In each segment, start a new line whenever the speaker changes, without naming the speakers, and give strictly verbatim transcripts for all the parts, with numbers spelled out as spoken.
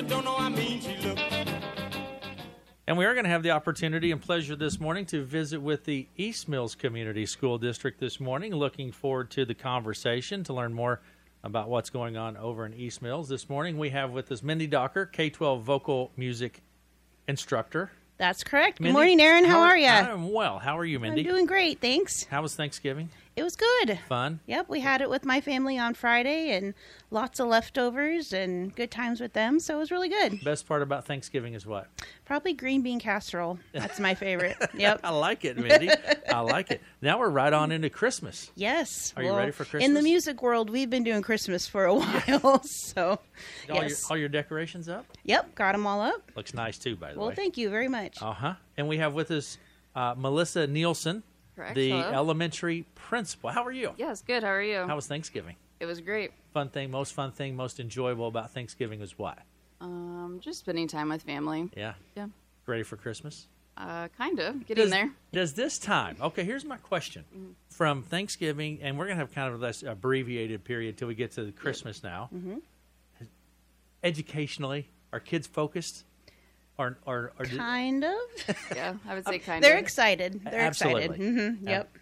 you don't know how mean she look.
And we are going to have the opportunity and pleasure this morning to visit with the East Mills Community School District this morning. Looking forward to the conversation to learn more about what's going on over in East Mills. This morning we have with us Mindy Docker, K twelve vocal music instructor.
That's correct.
Mindy,
Good morning, Aaron. How,
how
are you?
I'm well. How are you, Mindy?
I'm doing great, thanks.
How was Thanksgiving?
It was good.
Fun?
Yep, we had it with my family on Friday and lots of leftovers and good times with them, so it was really good.
Best part about Thanksgiving is what?
Probably green bean casserole. That's my favorite. Yep.
I like it, Mindy. I like it. Now we're right on into Christmas.
Yes.
Are you
well,
ready for Christmas?
In the music world, we've been doing Christmas for a while, so
all,
yes.
your, all your decorations up?
Yep, got them all up.
Looks nice, too, by the
Well,
way.
thank you very much.
Uh-huh. And we have with us uh, Melissa Nielsen,
Correct.
the
Hello.
elementary principal. How are you?
Yes, good. How are you?
How was Thanksgiving?
It was great.
Fun thing, most fun thing, most enjoyable about Thanksgiving was what?
Um, just spending time with family.
Yeah.
Yeah.
Ready for Christmas?
Uh, kind of. Getting
does,
there.
Does this time, okay, here's my question.
Mm-hmm.
From Thanksgiving, and we're going to have kind of a less abbreviated period till we get to Christmas now.
Mm-hmm.
Educationally, are kids focused? Or, or, or
Kind of.
Yeah, I would say kind
They're
of.
excited. They're
Absolutely.
excited. Mm-hmm. Yep.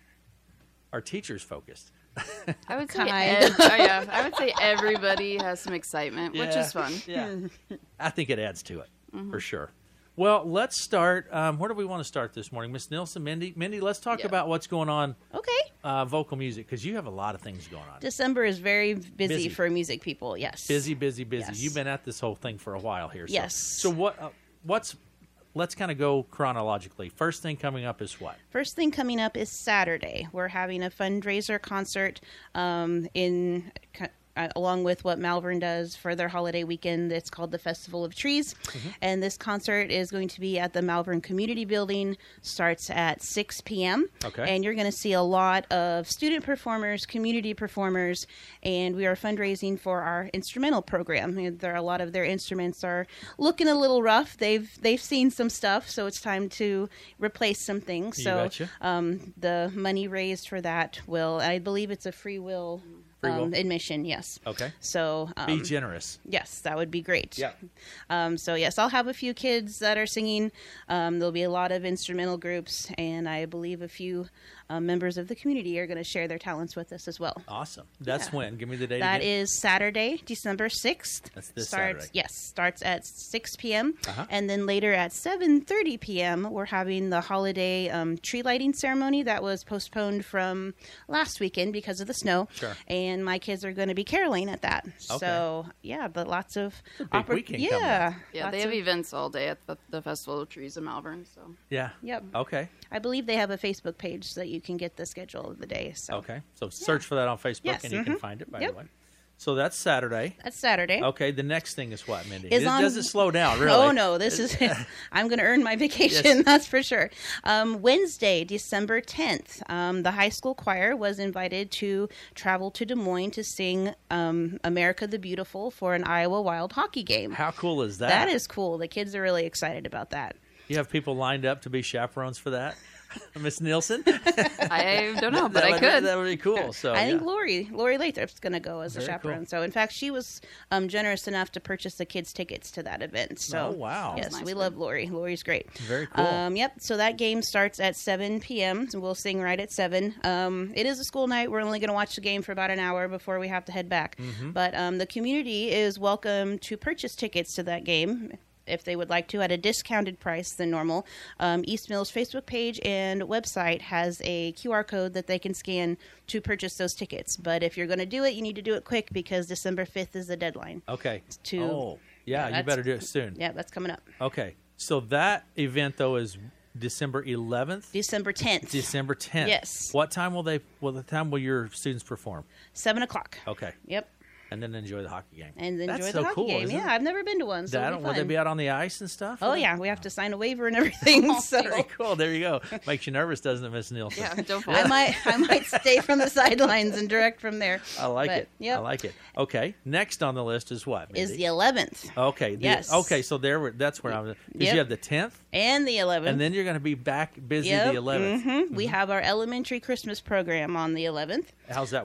Are teachers focused?
I would say
Kind.
ev- oh, yeah, I would say everybody has some excitement, which
Yeah.
is fun.
Yeah. I think it adds to it,
Mm-hmm.
for sure. Well, let's start. Um, where do we want to start this morning? Miss Nielsen, Mindy? Mindy, let's talk
Yeah.
about what's going on
Okay.
uh, vocal music, because you have a lot of things going on.
December is very busy,
Busy.
for music people. Yes.
Busy, busy, busy.
Yes.
You've been at this whole thing for a while here. So,
Yes.
So what? Uh, what's? Let's kind of go chronologically. First thing coming up is what?
First thing coming up is Saturday. We're having a fundraiser concert um, in uh, along with what Malvern does for their holiday weekend. It's called the Festival of Trees,
Mm-hmm.
and this concert is going to be at the Malvern Community Building. Starts at six p.m.
Okay.
And you're going to see a lot of student performers, community performers, and we are fundraising for our instrumental program. And there are a lot of their instruments are looking a little rough. They've they've seen some stuff, so it's time to replace some things.
You
so
betcha.
um, the money raised for that will, I believe, it's a free will.
Free
Um,
will?
admission, yes.
Okay.
So um,
Be generous.
yes, that would be great.
Yeah.
Um, so yes, I'll have a few kids that are singing. Um, there'll be a lot of instrumental groups, and I believe a few uh, members of the community are going to share their talents with us as well.
Awesome. That's
Yeah.
when. Give me the date
That
again.
is Saturday, December sixth.
That's this
starts,
Saturday.
Yes, starts at six p.m.
Uh-huh.
And then later at seven thirty p.m., we're having the holiday um, tree lighting ceremony that was postponed from last weekend because of the snow.
Sure.
And my kids are going to be caroling at that. So, yeah, but lots of...
a big weekend coming
Yeah.
up.
Yeah,
lots
they have
of-
events all day at the, the Festival of Trees in Malvern. So
Yeah.
Yep.
Okay.
I believe they have a Facebook page so that you can get the schedule of the day. So
Okay. So search for that on Facebook,
Yes,
and you can
mhm.
find it, by
Yep.
the way. So that's Saturday.
that's Saturday.
Okay. The next thing is what, Mindy?
Is
it
on-
doesn't slow down, really.
Oh, no, this is, I'm going to earn my vacation,
Yes.
that's for sure. Um, Wednesday, December tenth, um, the high school choir was invited to travel to Des Moines to sing um, America the Beautiful for an Iowa Wild hockey game.
How cool is that?
That is cool. The kids are really excited about that.
You have people lined up to be chaperones for that? Miss Nielsen?
I don't know, but
that
I
would,
could.
That would be cool. So
I think
yeah.
Lori, Lori Lathrop's going to go as a
Very
chaperone.
cool.
So, in fact, she was um, generous enough to purchase the kids' tickets to that event. So,
Oh, wow.
Yes,
That's nice
we
of
love
her.
Lori. Lori's great.
Very cool.
Um, yep. So that game starts at seven p.m. So we'll sing right at seven. Um, it is a school night. We're only going to watch the game for about an hour before we have to head back.
Mm-hmm.
But um, the community is welcome to purchase tickets to that game if they would like to at a discounted price than normal. Um, East Mills Facebook page and website has a Q R code that they can scan to purchase those tickets. But if you're going to do it, you need to do it quick because December fifth is the deadline.
Okay.
to-
oh, yeah,
Yeah,
you
that's-
better do it soon.
Yeah, that's coming up.
Okay. So that event, though, is December eleventh?
December tenth,
December tenth.
Yes.
What time will they, well, the time will your students perform?
seven o'clock.
Okay.
Yep.
And then enjoy the hockey game.
And enjoy
That's
the
so
hockey
cool,
game.
isn't
Yeah,
it?
I've never been to one, so
That,
it'll be
will they
fun.
be out on the ice and stuff?
Oh, yeah, we have to sign a waiver and everything. so
Very cool. There you go. Makes you nervous, doesn't it, Miss Nielsen?
Yeah, don't fall.
I might I might stay from the sidelines and direct from there.
I like
But,
it.
Yep.
I like it. Okay. Next on the list is what?
Is
Mindy?
the eleventh
Okay. The,
Yes.
Okay. So there, were, that's where I was. Because
Yep.
you have the tenth,
and the eleventh.
and then you're going to be back busy
Yep.
the eleventh.
Mhm. We have our elementary Christmas program on the eleventh.
How's that work?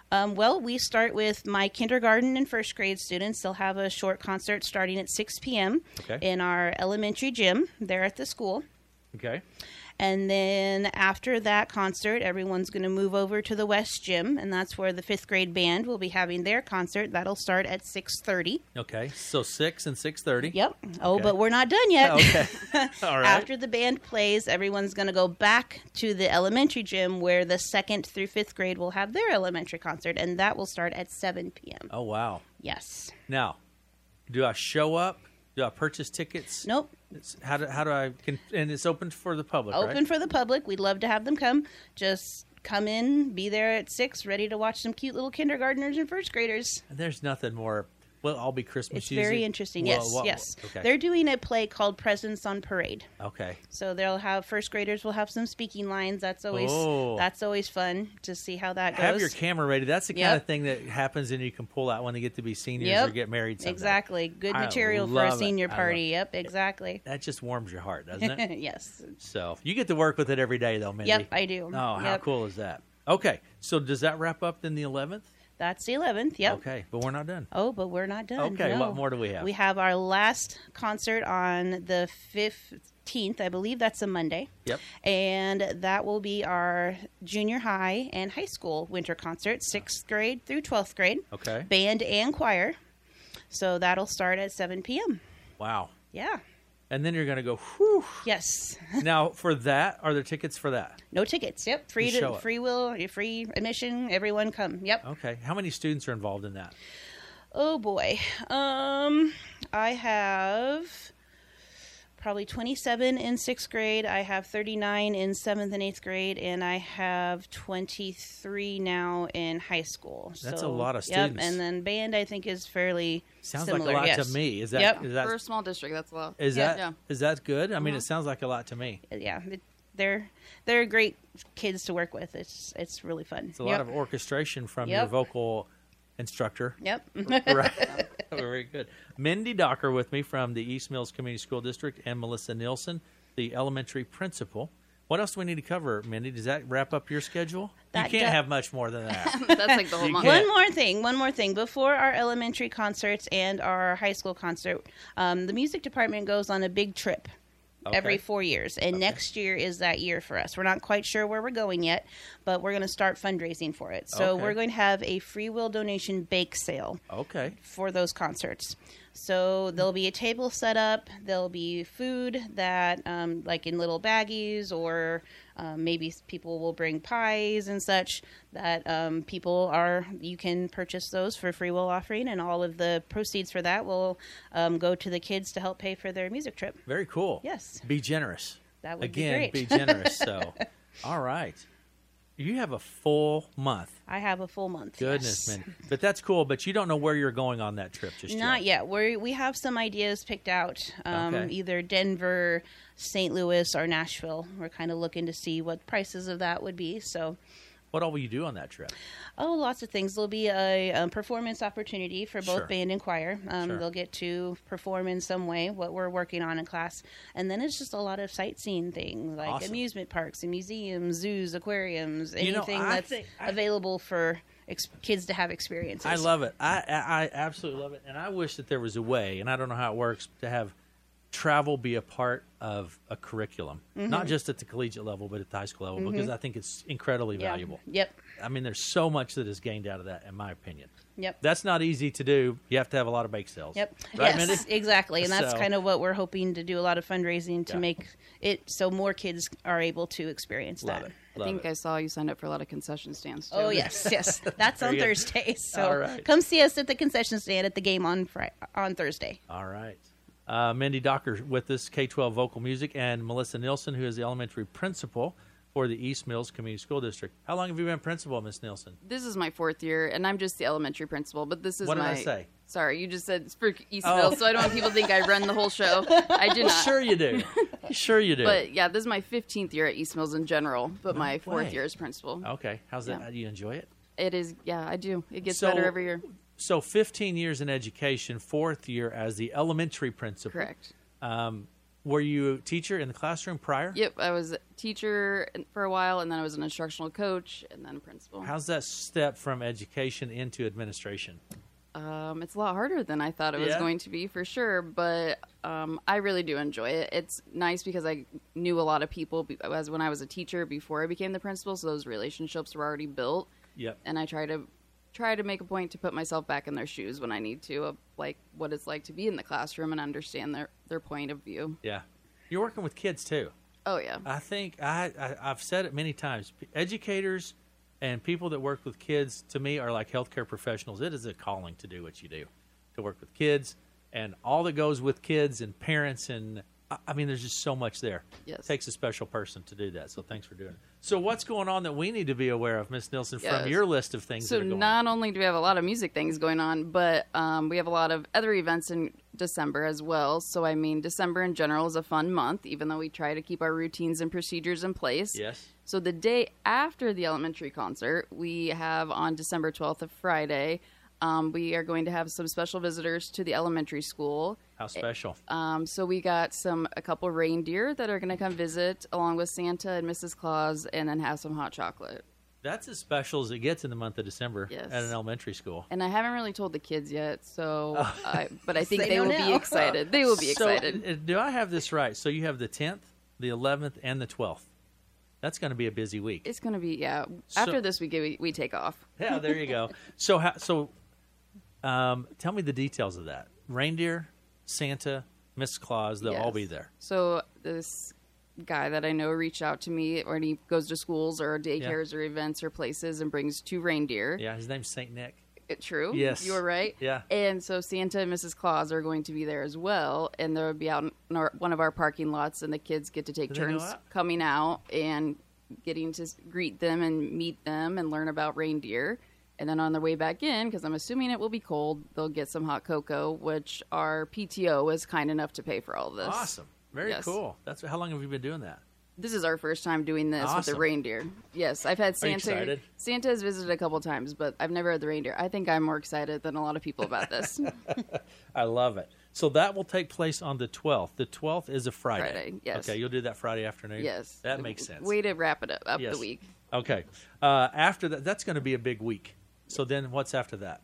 Um, well, we start with my kindergarten and first grade students. They'll have a short concert starting at six p.m.
Okay.
in our elementary gym there at the school.
Okay.
And then after that concert, everyone's going to move over to the West Gym, and that's where the fifth grade band will be having their concert. That'll start at six thirty.
Okay. So six and six thirty.
Yep. Oh,
Okay.
but we're not done yet.
Okay. All right.
After the band plays, everyone's going to go back to the elementary gym where the second through fifth grade will have their elementary concert, and that will start at seven p.m.
Oh, wow.
Yes.
Now, do I show up? Do I purchase tickets?
Nope.
It's, how do how do I? Can, and it's open for the public,
Open
right?
for the public. We'd love to have them come. Just come in, be there at six, ready to watch some cute little kindergartners and first graders.
There's nothing more. Well, I'll be Christmas.
It's
music.
very interesting.
Well,
Yes,
what-
yes.
Okay.
They're doing a play called Presents on Parade.
Okay.
So they'll have first graders will have some speaking lines. That's always
Oh.
that's always fun to see how that goes.
Have your camera ready. That's the kind
Yep.
of thing that happens and you can pull out when they get to be seniors
Yep.
or get married someday.
Exactly. Good
I
material for
love
a
it.
senior
I
party.
love
Yep, exactly.
That just warms your heart, doesn't it?
Yes.
So you get to work with it every day, though, Mindy.
Yep, I do.
Oh, how
Yep.
cool is that? Okay, so does that wrap up then the eleventh?
That's the eleventh. Yep.
Okay, but we're not done.
Oh, but we're not done.
Okay,
no.
what more do we have?
We have our last concert on the fifteenth. I believe that's a Monday.
Yep.
And that will be our junior high and high school winter concert, sixth grade through twelfth grade,
Okay.
band and choir. So that'll start at seven p.m.
Wow.
Yeah.
And then you're going to go, whew.
Yes.
Now, for that, are there tickets for that?
No tickets. Yep. Free
You show
to
up.
free will, free admission. Everyone come. Yep.
Okay. How many students are involved in that?
Oh boy. Um, I have probably twenty-seven in sixth grade. I have thirty-nine in seventh and eighth grade, and I have twenty-three now in high school.
That's
so,
a lot of
Yep.
students.
And then band, I think, is fairly
Sounds
similar.
like a lot
yes.
to me. Is that
Yep.
is that
For a small district, that's a lot.
is
Yeah.
that
Yeah.
is that good? I mean,
Mhm.
it sounds like a lot to me.
Yeah. It, they're they're great kids to work with. It's it's really fun.
It's a lot of orchestration from your
Yep.
vocal instructor.
Yep.
Right. Very good. Mindy Docker with me from the East Mills Community School District, and Melissa Nielsen, the elementary principal. What else do we need to cover, Mindy? Does that wrap up your schedule?
That
you can't
do-
have much more than that.
That's like the whole
You
month.
can't.
One more thing, one more thing. Before our elementary concerts and our high school concert, um, the music department goes on a big trip every
Okay.
four years. And
Okay.
next year is that year for us. We're not quite sure where we're going yet, but we're going to start fundraising for it. So
Okay.
we're going to have a free will donation bake sale
Okay.
for those concerts. So there'll be a table set up. There'll be food that, um, like in little baggies, or um, maybe people will bring pies and such. That um, people are you can purchase those for free will offering, and all of the proceeds for that will um, go to the kids to help pay for their music trip.
Very cool.
Yes.
Be generous.
That would
Again,
be great.
generous. So, all right. You have a full month.
I have a full month.
Goodness,
yes.
man. But that's cool. But you don't know where you're going on that trip just
Not
yet.
yet. We we have some ideas picked out. Um,
Okay.
Either Denver, Saint Louis, or Nashville. We're kind of looking to see what prices of that would be. So,
What all will you do on that trip?
oh, lots of things. There'll be a, um performance opportunity for both
Sure.
band and choir. Um,
Sure.
They'll get to perform in some way what we're working on in class, and then it's just a lot of sightseeing things like
Awesome.
amusement parks and museums, zoos, aquariums,
You know,
anything
I
that's
think- I-
available for ex- kids to have experiences.
I love it. I, I I absolutely love it, and I wish that there was a way, and I don't know how it works, to have travel be a part of a curriculum,
Mm-hmm.
not just at the collegiate level, but at the high school level, because I think it's incredibly
Yeah.
valuable.
Yep.
I mean, there's so much that is gained out of that, in my opinion.
Yep.
That's not easy to do. You have to have a lot of bake sales.
Yep.
Right,
yes,
Mindy?
exactly. And that's
So-
kind of what we're hoping to do, a lot of fundraising to
Yeah.
make it so more kids are able to experience
Love
that.
it.
I
Love
think
it.
I saw you signed up for a lot of concession stands. Too.
Oh, yes, yes. That's on
Very good.
Thursday. So
All right.
come see us at the concession stand at the game on Friday, on Thursday.
All right. Uh, Mindy Docker with us, K twelve Vocal Music, and Melissa Nielsen, who is the elementary principal for the East Mills Community School District. How long have you been principal, Miss Nielsen?
This is my fourth year, and I'm just the elementary principal. But this is
What did
my.
I say?
Sorry, you just said it's for East
Oh.
Mills, so I don't want people to think I run the whole show. I do not.
Sure you do. Sure you do.
But yeah, this is my fifteenth year at East Mills in general, but
No
my fourth
way.
year as principal.
Okay. How's that?
Yeah.
How do you enjoy it?
It is, yeah, I do. It gets
So-
better every year.
So fifteen years in education, fourth year as the elementary principal.
Correct.
Um, were you a teacher in the classroom prior?
Yep, I was a teacher for a while, and then I was an instructional coach, and then principal.
How's that step from education into administration?
Um, it's a lot harder than I thought it was
Yeah?
going to be, for sure, but um, I really do enjoy it. It's nice because I knew a lot of people be- as when I was a teacher before I became the principal, so those relationships were already built.
Yep.
And I try to try to make a point to put myself back in their shoes when I need to, of like what it's like to be in the classroom and understand their, their point of view.
Yeah. You're working with kids too.
Oh, yeah.
I think I, I I've said it many times. P- Educators and people that work with kids, to me, are like healthcare professionals. It is a calling to do what you do, to work with kids and all that goes with kids and parents. And I, I mean, there's just so much there.
Yes.
It takes a special person to do that. So thanks for doing it. So what's going on that we need to be aware of, Miss Nilsson,
Yes.
from your list of things
So
that are going
not
on?
only do we have a lot of music things going on, but um, we have a lot of other events in December as well. So, I mean, December in general is a fun month, even though we try to keep our routines and procedures in place.
Yes.
So the day after the elementary concert, we have on December twelfth, a Friday, um, we are going to have some special visitors to the elementary school.
How special.
Um, so we got some a couple reindeer that are going to come visit along with Santa and Missus Claus, and then have some hot chocolate.
That's as special as it gets in the month of December
Yes.
at an elementary school.
And I haven't really told the kids yet, so I, but I think
Say
they
no
will
now.
be excited. They will be excited.
So, uh, do I have this right? So you have the tenth, the eleventh, and the twelfth. That's going to be a busy week.
It's going to be yeah.
So-
After this, we, we we take off.
Yeah, there you go. So, how, so, um, tell me the details of that. Reindeer, Santa, Miss Claus, they'll all
Yes.
be there.
So this guy that I know reached out to me when he goes to schools or daycares or events or places and brings two reindeer.
Yeah, his name's Saint Nick.
It, true.
Yes.
You were right.
Yeah.
And so Santa and Missus Claus are going to be there as well, and they'll be out in our, one of our parking lots, and the kids get to take
Do they go
turns
out?
coming out and getting to s- greet them and meet them and learn about reindeer. And then on their way back in, because I'm assuming it will be cold, they'll get some hot cocoa, which our P T O is kind enough to pay for all of this.
Awesome. Very
Yes.
cool. That's how long have you been doing that?
This is our first time doing this with
Awesome.
the reindeer. Yes, I've had
Are you
Santa.
excited?
Santa has visited a couple times, but I've never had the reindeer. I think I'm more excited than a lot of people about this.
I love it. So that will take place on the twelfth. The twelfth is a Friday.
Friday, yes.
Okay, you'll do that Friday afternoon?
Yes.
That makes sense.
Way to wrap it up, up
Yes.
the week.
Okay. Uh, after that, that's going to be a big week. So then what's after that?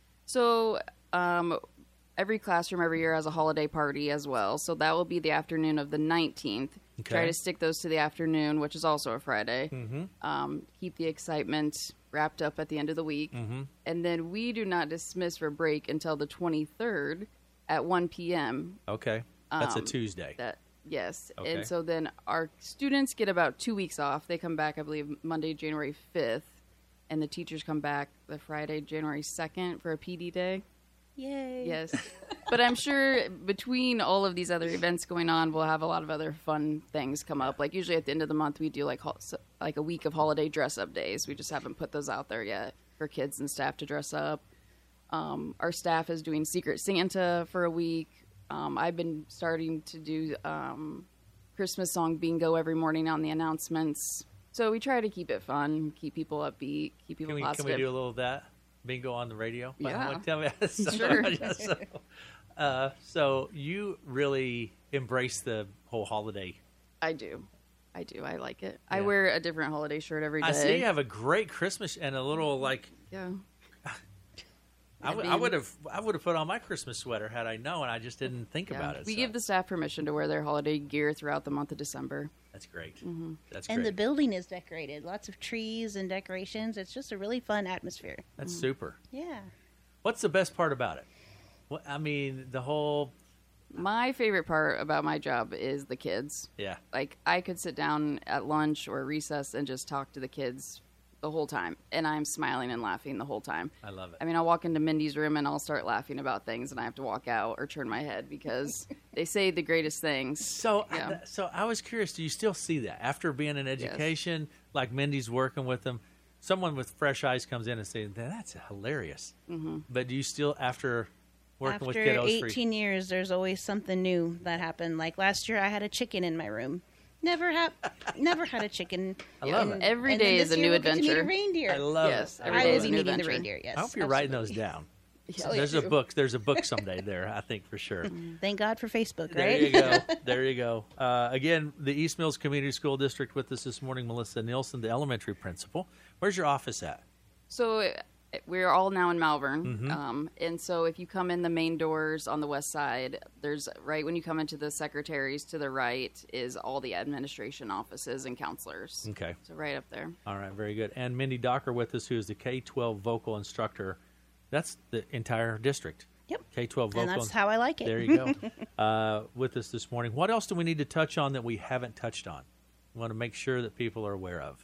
So um, every classroom every year has a holiday party as well. So that will be the afternoon of the nineteenth.
Okay.
Try to stick those to the afternoon, which is also a Friday. Mm-hmm. Um, keep the excitement wrapped up at the end of the week. Mm-hmm. And then we do not dismiss for break until the twenty-third at one p.m.
Okay. That's a
Um,
Tuesday.
That yes,
Okay.
and so then our students get about two weeks off. They come back, I believe, Monday, January fifth, and the teachers come back the Friday, January second, for a P D day.
Yay.
Yes, but I'm sure between all of these other events going on, we'll have a lot of other fun things come up. Like usually at the end of the month, we do like hol- so- like a week of holiday dress up days. We just haven't put those out there yet for kids and staff to dress up. Um, our staff is doing Secret Santa for a week. Um, I've been starting to do um, Christmas song bingo every morning on the announcements. So we try to keep it fun, keep people upbeat, keep people
Can we,
positive.
can we do a little of that? Bingo on the radio?
Yeah.
Tell me. so,
Sure.
so, uh, so you really embrace the whole holiday.
I do. I do. I like it. I
Yeah.
wear a different holiday shirt every day.
I see you have a great Christmas and a little like
Yeah.
I would
I
I
mean-
would have I would have put on my Christmas sweater had I known. I just didn't think
Yeah.
about it.
We
so
give the staff permission to wear their holiday gear throughout the month of December.
That's great.
Mm-hmm.
That's
And the
great.
building is decorated. Lots of trees and decorations. It's just a really fun atmosphere.
That's super.
Yeah.
What's the best part about it? What I mean, the whole
My favorite part about my job is the kids.
yeah.
Like, I could sit down at lunch or recess and just talk to the kids the whole time, and I'm smiling and laughing the whole time.
I love it.
I mean, I'll walk into Mindy's room and I'll start laughing about things, and I have to walk out or turn my head because they say the greatest things.
So,
Yeah.
I, so I was curious. Do you still see that after being in education, like Mindy's working with them? Someone with fresh eyes comes in and says, "That's hilarious." Mm-hmm. But do you still, after working
After
with kiddos, for-
eighteen years, there's always something new that happened. Like last year, I had a chicken in my room. Never had, never had a chicken.
I love
And-
it.
Every
and then
day
this
is a
year
new
we'll get to meet
adventure.
a reindeer.
I love
Yes,
it.
every
I
day
will
is a
be
new
meeting the
adventure.
reindeer. Yes.
I hope you're writing
absolutely.
those down.
Yeah,
There's a
true.
book. There's a book someday there, I think for sure.
Thank God for Facebook,
There
right?
you go. There you go. Uh, again, the East Mills Community School District with us this morning, Melissa Nielsen, the elementary principal. Where's your office at?
So uh, we're all now in Malvern,
Mm-hmm.
um, and so if you come in the main doors on the west side, there's right when you come into the secretaries to the right is all the administration offices and counselors.
Okay.
So right up there.
All right, very good. And Mindy Docker with us, who is the K twelve vocal instructor. That's the entire district.
Yep.
K twelve vocal.
And that's how I like it.
There you go. uh, with us this morning. What else do we need to touch on that we haven't touched on? We want to make sure that people are aware of.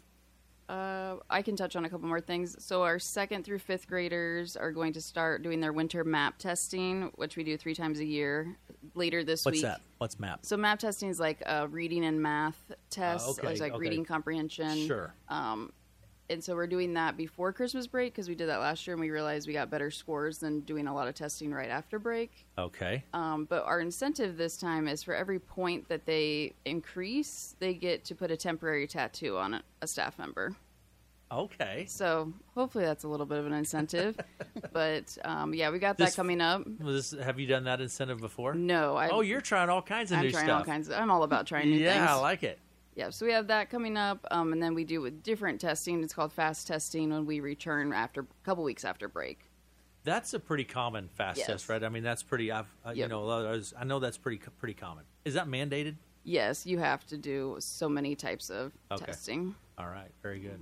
Uh, I can touch on a couple more things. So our second through fifth graders are going to start doing their winter map testing, which we do three times a year. Later this
What's
week.
that? What's MAP?
So map testing is like a reading and math test.
Uh, okay,
It's like
okay.
reading comprehension.
Sure.
Um, and so we're doing that before Christmas break because we did that last year and we realized we got better scores than doing a lot of testing right after break.
Okay.
Um, but our incentive this time is for every point that they increase, they get to put a temporary tattoo on a, a staff member.
Okay.
So hopefully that's a little bit of an incentive. But um, yeah, we got that
This-
coming up.
Was this, have you done that incentive before?
No, I,
Oh, you're trying all kinds of
I'm
new
trying
stuff.
all kinds of. I'm all about trying new
yeah,
things.
I like it.
Yeah, so we have that coming up, um, and then we do with different testing. It's called fast testing when we return after a couple weeks after break.
That's a pretty common fast
Yes.
test, right? I mean, that's pretty. I've, uh, you
Yep.
know, others- I know that's pretty pretty common. Is that mandated?
Yes, you have to do so many types of
Okay.
testing.
All right, very good.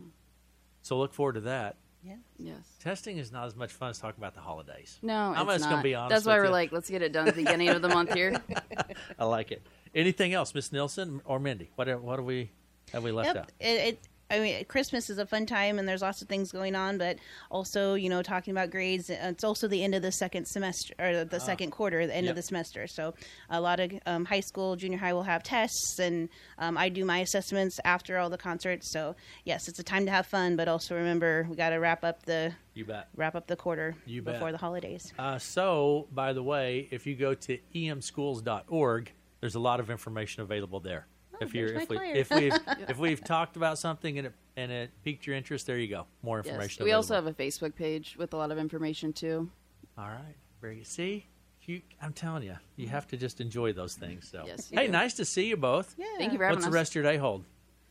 So look forward to that.
Yeah.
Yes.
Testing is not as much fun as talking about the holidays.
No,
I'm
it's
just
not.
gonna be honest
That's why
with
we're
you.
like, let's get it done at the beginning of the month here.
I like it. Anything else, Miss Nielsen or Mindy? What what have we have we left
Yep.
out?
It, it, I mean, Christmas is a fun time, and there's lots of things going on. But also, you know, talking about grades, uh, it's also the end of the second semester or the second quarter, the end
Yep.
of the semester. So, a lot of um, high school, junior high will have tests, and um, I do my assessments after all the concerts. So, yes, it's a time to have fun, but also remember we got to wrap up the
You bet.
wrap up the quarter
You bet.
before the holidays.
Uh, so, by the way, if you go to e m schools dot org, there's a lot of information available there. if you're
there's
if
my
we
flyer.
if we've if we've talked about something and it and it piqued your interest, there you go. More
Yes.
information.
We also
available.
have a Facebook page with a lot of information too.
All right, very good. See, you, I'm telling you, you have to just enjoy those things. So,
Yes, you
hey,
do.
nice to see you both.
Yeah.
Thank you for having
What's the
us.
rest of your day hold?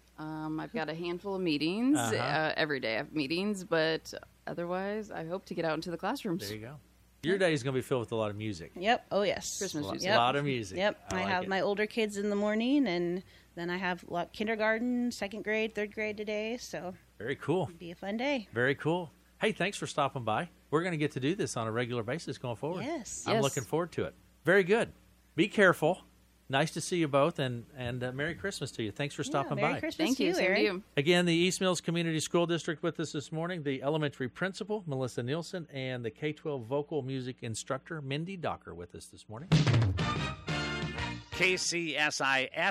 Um, I've got a handful of meetings.
Uh-huh.
Uh, every day I have meetings, but otherwise I hope to get out into the classrooms.
There you go. Your day is going to be filled with a lot of music.
Yep. Oh, yes.
Christmas
A lot,
music.
Yep.
a lot of music.
Yep. I,
like
have
it.
my older kids in the morning, and then I have lo- kindergarten, second grade, third grade today. So
Very cool.
it'll be a fun day.
Very cool. Hey, thanks for stopping by. We're going to get to do this on a regular basis going forward.
Yes.
I'm
Yes.
looking forward to it. Very good. Be careful. Nice to see you both, and and uh, Merry Christmas to you. Thanks for stopping
yeah, Merry
by.
Christmas
Thank
to
you.
you,
Same to
Eric.
you.
Again, the East Mills Community School District with us this morning, the elementary principal, Melissa Nielsen, and the K twelve vocal music instructor, Mindy Docker, with us this morning.
K C S I